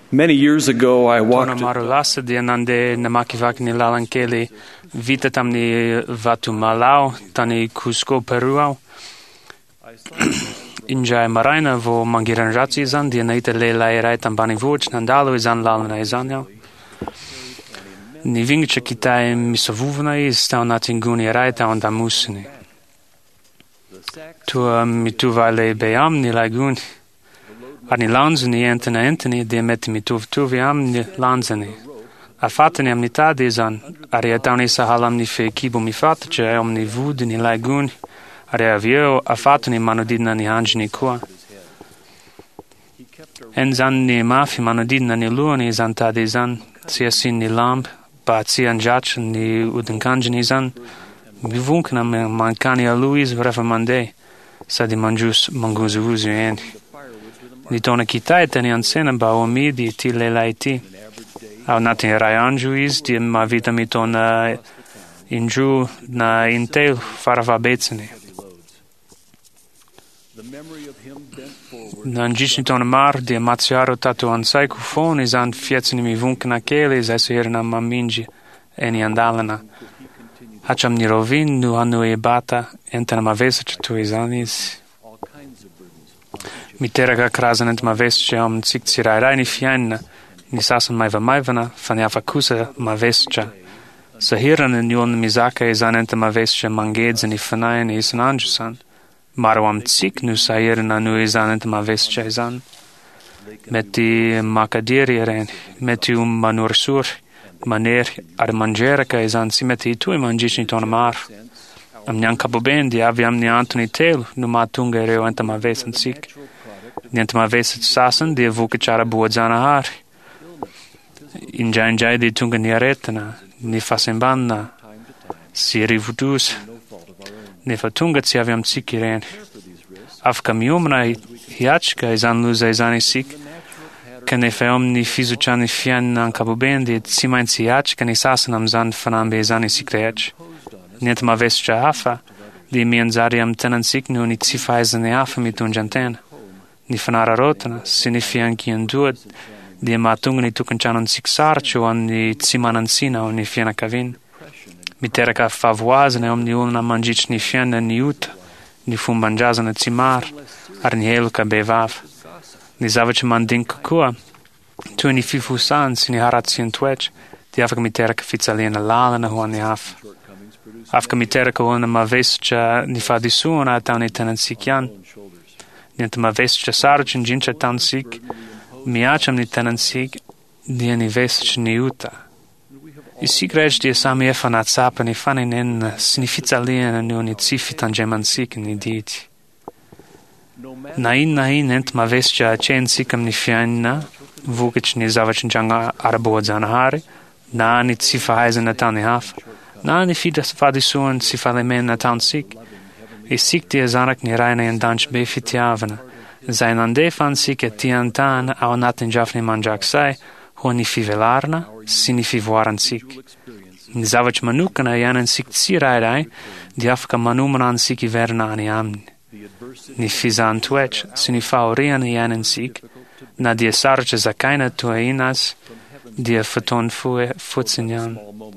Many years ago, I Tona walked marulasa di anande namakivak ni lalankeli vita tamni vatu malau tani Cusco Peruau. Injai maraina vo mangiran ratsi zan di anaita lelai rai tambani vuch nandalo izan lalana izanyo. Ni vingicha kitai misavuvna is tau natinguni rai tau andamusini. Tua mituvale beam ni laguni. Arni lanzani enteni di metti mituvi am ni lanzani. Afatani am ni tadizan, ari atauni sahalam ni fe kibu mi fatce am ni vud ni laguni. Ari avio afatani manudidna ni hanjni kua. Enzan ni mafi manudidna ni luani zan tadizan, siasin ni lamb, ba tsian jach ni udenkanjni zan. Bivunkna me mankani a Luis vrefa mande, sa di manguzu uzu eni. Ni tona kitai tani ansena ba omi di ti lelai ti. Au natin rai anjuis di ma vita mi tona inju na intel farava betsani. Nan jishni tona mar di amatsiaro tatu ansai kufon izan fietsini mi vunkna kele izaisu hirna maminji eni andalana. Hacham ni rovin nu anu e bata entana ma vesa tu izanis. Mi teraka krazanet ma vesce om cik rai ni fianna, ni sasan maivana, faniafa kusa ma vesce. Sa hiran in yun mizaka izanenta ma vesce mangedze ni fanayan isan anjusan. Maro am cik nu sa hiran anu izanenta ma vesce izan. Meti makadiri eren, meti manursur, maner ar mangeraka izan si meti tu manjishni tona mar. Am nyan kabubendi aviam ni Antoni telu, nu matunga ereo enta ma vesan cik. Niente ma veset sasan di vuke cara buodzana hari. Injai di tunga ni aretana, ni fasembanna, si rivutus, ni fatunga ci aviam cik ireni. Afka miumna hiachka izan luza izani sik, ka ne feom ni fizuchani fian nan kabubendi, cimain ci hiachka ni sasanam zan fanambe izani sik reach. Niente ma vescha afa, di mianzariam tenan sik nu ni cifaizane afa mi tunjantena. Ni fanara rotana, signifian kian duad, di matunga ni tukanchanan siksarcho an ni tsimanan sina o ni fiana kavin. Mi teraka favoazane om ni ulna manjich ni fiana ni uta, ni fumbanjazana tsimar, ar ni heluka bevav. Ni zavache mandin kukua, tu ni fifusan si ni haratsien twech, di afka mi teraka fizaliena lalana huan ni af. Afka mi teraka ulna ma vescha ni fadisuna atani tenan sikyan, Niente ma vesce sarci in gince tan sik, mi acem ni tenan sik, die ni vesce ni uta. I sik rec die sami efanat sapa ni fanin en significa lien ni uni cifitan geman sik ni diti. Nain ent ma vesce a cen sikam ni fianna, vukic ni zavac njanga arabo zanahari, na ni cifa haizen na tan ni hafa, na ni fidas fadisuan cifa lemen na tan sik, I sik die zanak ni raina en danch befitiavana. Zain ande fan sik et tian tan au natin jafni manjak sai, ho ni fivelarna, si ni fivoaran sik. Ni zavac manukana janen sik tsirairai, di afka manumanan sik iverna ani amni. Ni fizan twech, si ni faurian janen sik, na die sarce zakaina tuainas, die faton fue futsinjan.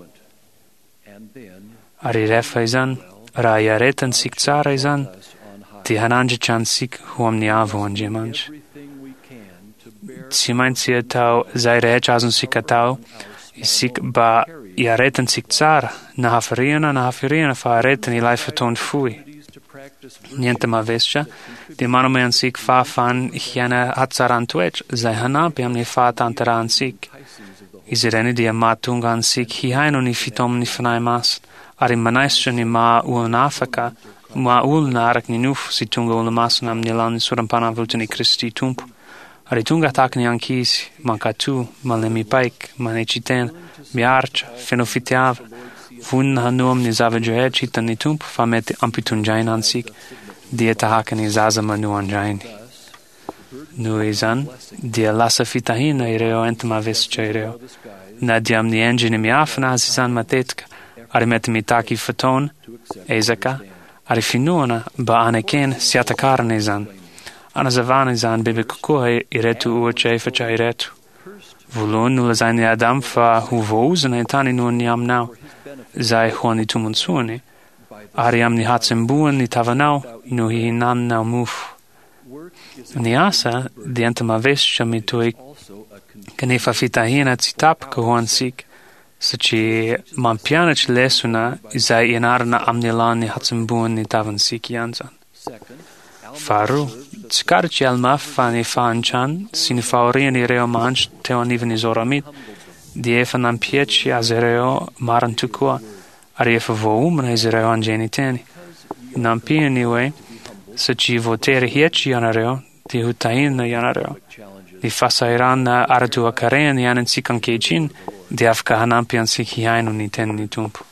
Ari refaizan, Raya retan sik cara izan, ti hananje chan sik huam ni avu anje manj. Cimain cia tau zai rechazun sik atau, sik ba ia retan sik cara, na hafiriana fa retan ilai faton fui. Niente ma vescha, di manumean sik fa fan hiana hatsaran twech, zai hanapiam ni fa tantaran sik. Izireni dia matungan sik hihaino ni fitom ni fanai mas. Ari manaisce ni ma ulnafaka, ma ulnarak ni nuf si tunga ulnamasnam ni lan surampana vultani Christi tumpu. Ari tunga tak ni ankisi, mankatu, malemi paik, maneciten, miarcha, fenofitiava, vun hanuam ni zavajoe citan ni tumpu, famete ampitun jain ansik, dieta haka ni zazama nu anjaini. Nu izan, dia lasa fitahina ireo entama vesce ireo, na diam ni engine mi afna zizan matetka, Ari metemi taki faton, ezaka, ari finuana ba aneken siata karnezan. Ana zavanezan bebe kukuha iretu uoce faca iretu. Vulun nulla seine Adam fa huvozen en tani nun niam now. Zai honi tumun suoni. Ariam ni hatsem buon ni tavanau, nu hi nan now muf. Ni asa, dientama vescia mi tui, kani fa fitahina citap kuhuan sik, saci man pianac lesuna, zai inarna amnilan ni hatsem buon ni tavan sik janzan. Faru, Scarci al maffani fancian, sin faurieni reo manch teon iveni zoramit, diefa nan pieci azereo maran tukua, ariefa vo umna izereo angeniteni. Nan pieni we, se ci votere hieci yanareo, di hutain yanareo. Di fasairan aratu akaren yanen sikan keichin, di afka hanampian sikihainu niten nitumpu.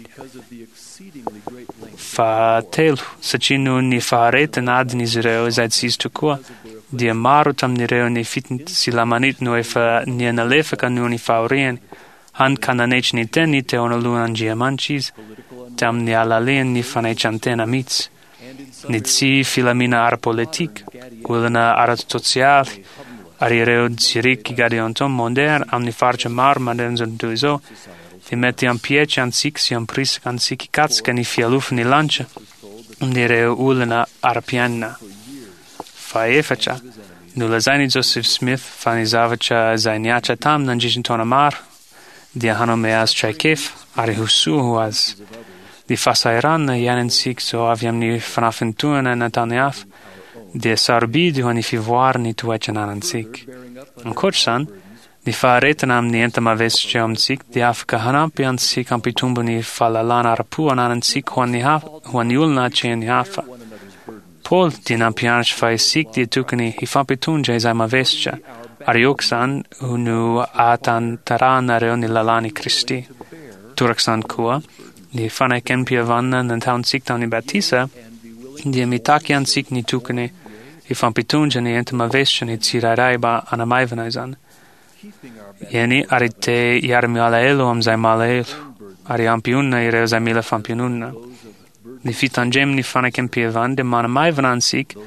Fa telu, se ci nun ni farete nad ni zreo zaid sis tukua, di amaru tam ni reo ni fit silamanit nu efa ni analefa ka nu ni faurien, han kananech ni ten ni te onaluan giamanchis, tam ni alalien ni fanech antena mitz. Ni tsi filamina ar politik, ulana arat social, ari reo zirik gadiontom monder, am ni farce mar madenzon duizo, ti metti an piece an sik si an pris an sik kats kan i fialuf ni lancia ni reo ulena arpianna fa efacha nulla zaini Joseph Smith fani zavacha zainiacha tam nan jishintona mar di hano meas chaikef ari husu huaz di fasairan yanen sik so aviam ni fanafentuna na taneaf di sarbi di hani fivoar ni tuachanan sik an coachsan Ni faretenam nientama vesceum sik, di afka hanampian sik ampitumbu ni falalana rapu ananan sik huan yulna cien ni hafa. Pol di nampianch fai sik di tukani hifapitunja izama vescia, arioksan unu atan tarana reo ni lalani Christi. Turaksan kua, di fanai kenpia vanna nantaun sik taun ni batisa, di amitakian sik ni tukani hifapitunja ni entama vescia ni tsiraraiba anamaivanazan. Jeni arite jarmi alaelu am zai malaelu, ari ampiunna ireo zai mila fampiunna. Ni fitan gem ni fana kempievan de mana mai vanan sik,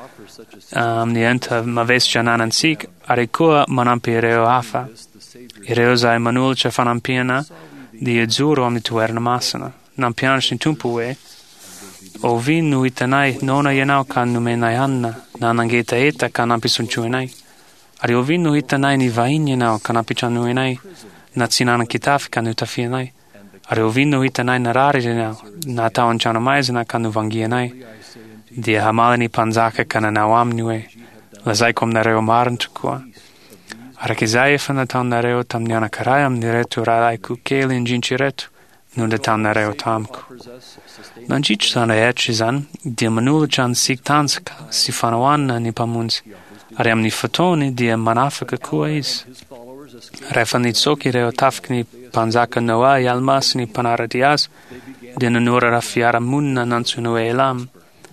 ni enta ma vescia nanan sik, ari kua manampi ireo afa. Ireo zai manulce fanampiena, di edzuro am ni tuerna masana. Nam pianch ni tumpue, o vin nu itanai nona yenau kan numenai anna, nanangeta eta kan ampisunchuenai. Ari ovinu hitanai ni vainjenau kanapichanuenai, na tsinana kitaf kanu tafienai. Ari ovinu hitanai nararijenau, na taon chanamaizena kanu vangienai. Dia hamaleni panzaka kana nawamnue, lazaikom nareo marantukua. Ari kizaiefa na taon nareo tam niana karayam niretu ralaiku kelin jinchiretu, nude taon nareo tamku. Nanjich sana echizan, dia manulachan sik tanzaka, si fanawanna ni pamunzi. Ariam ni fotoni dia manafaka kuais. Refani tsoki reo tafkni panzaka noa yalmas ni panaradias, dia nanura rafiara munna nansunu elam.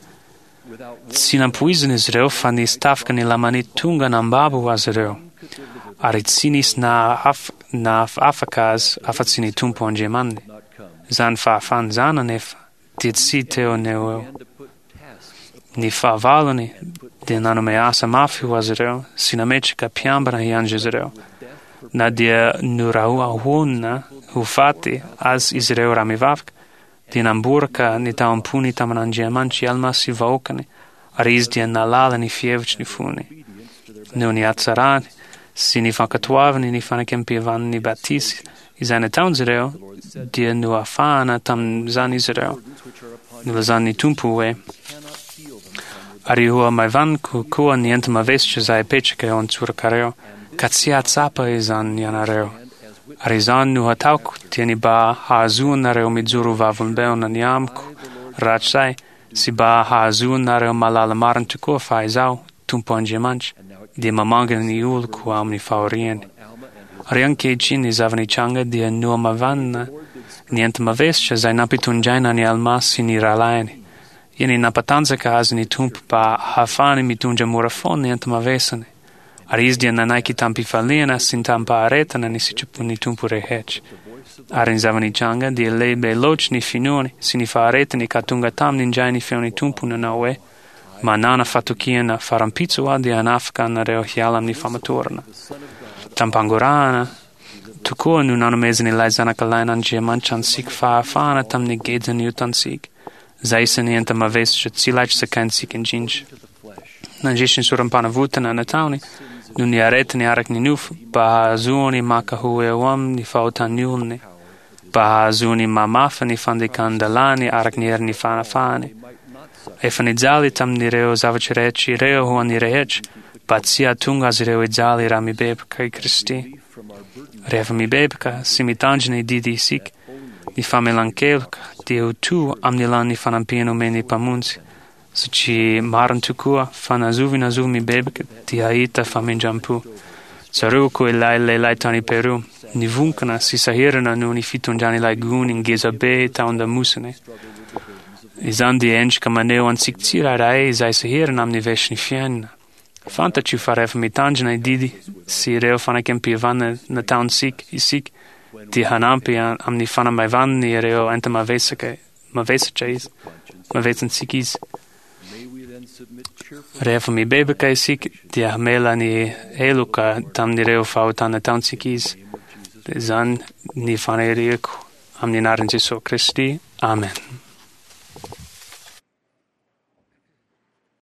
Sinam puizinis reo fani stafkani lamanit tunga nambabu was reo. Arit sinis na afakaz afatsini tumpo angemandi. Zan fa fan zana nefa, dit si teo neo. Ni fa valoni, di nanomeasa mafiu azreo, sinamecica piambra hiangesreo. Na dia nuraua huonna, hufati, as isreo ramivavk, di namburka ni taun puni tamanangiamanci almasi vaukani, aris dia nalala ni fievci ni funi. Nuni azzarani, si ni fakatuavni ni fanakempivan ni batisi, izane taun zreo, dia nua fana tam zani zreo. Nula zani tumpue, Ari hua mai van kua nientama vesce zai peceke on surcareo, katsia zapa izan yanareo. Ari zan nu hatauk tieni ba ha azun nareo mizuru vavun beon aniamku, rachai, si ba ha azun nareo malala maran tuko faizau, tumpo angemanch, di mamangan ni ul kua amni faurien. Ari anche cini zavani changa di nu ma van nientama vesce zai napitun jaina ni almasi ni ralaini. Jeni napatanza kazi ni tump pa hafani mitunja murafoni antama vesane. Arizdia na naiki tampi falena sin tampa aretana ni sichupu ni tumpu rehech. Arin zavani changa di lebe loch ni finoni sini fa aretani katunga tam ninjai ni fioni tumpu na nawe. Ma nana fatukia na farampitsu adi anafka na reo hialam ni famaturna. Tampangorana, tukua nu nanu mezani lai zanakalain anjia manchan sik faafana tam ni gedan yutan sik. Zaisani enta maves shut silach sakan sik in jinj. Nanjishin surampana vutana na tauni, nu ni aretani arak ni nuf, ba zuoni makahue wam ni fautan nyulni. Ba zuni mamafa ni fandikandalani arak ni erni fana fani. Efanizali tam ni reo zavacireci reo huan ni rehec, Patsia tungas reo idzali rami bebka i Kristi. Reva mi bebka, simitanjne didi sik, ni famelankelka, dieu tu amnilan ni fanampieno meni pamunzi. Suci maran tukua, fana zuvina zuv mi bebka, di haita faminjampu. Saruku ilai lelai tani Peru, ni vunkana si sahirana nu ni fitunjani lai gun in gezabe taunda musane. Izandi enchka maneo an sik tsira rae izai sahirana amni veshni fienna. Fanta ci fareva mi tangena i didi, si reo fana kempi van na town sik, i sik, di hanampi am ni fana mai van ni reo enta ma vesa chais, ma vesan sikis. Reva mi bebe kai sik, di hamela ni eluka tam ni reo fauta na town sikis, zan ni fana eriek, am ni narin Jesu Christi. Amen.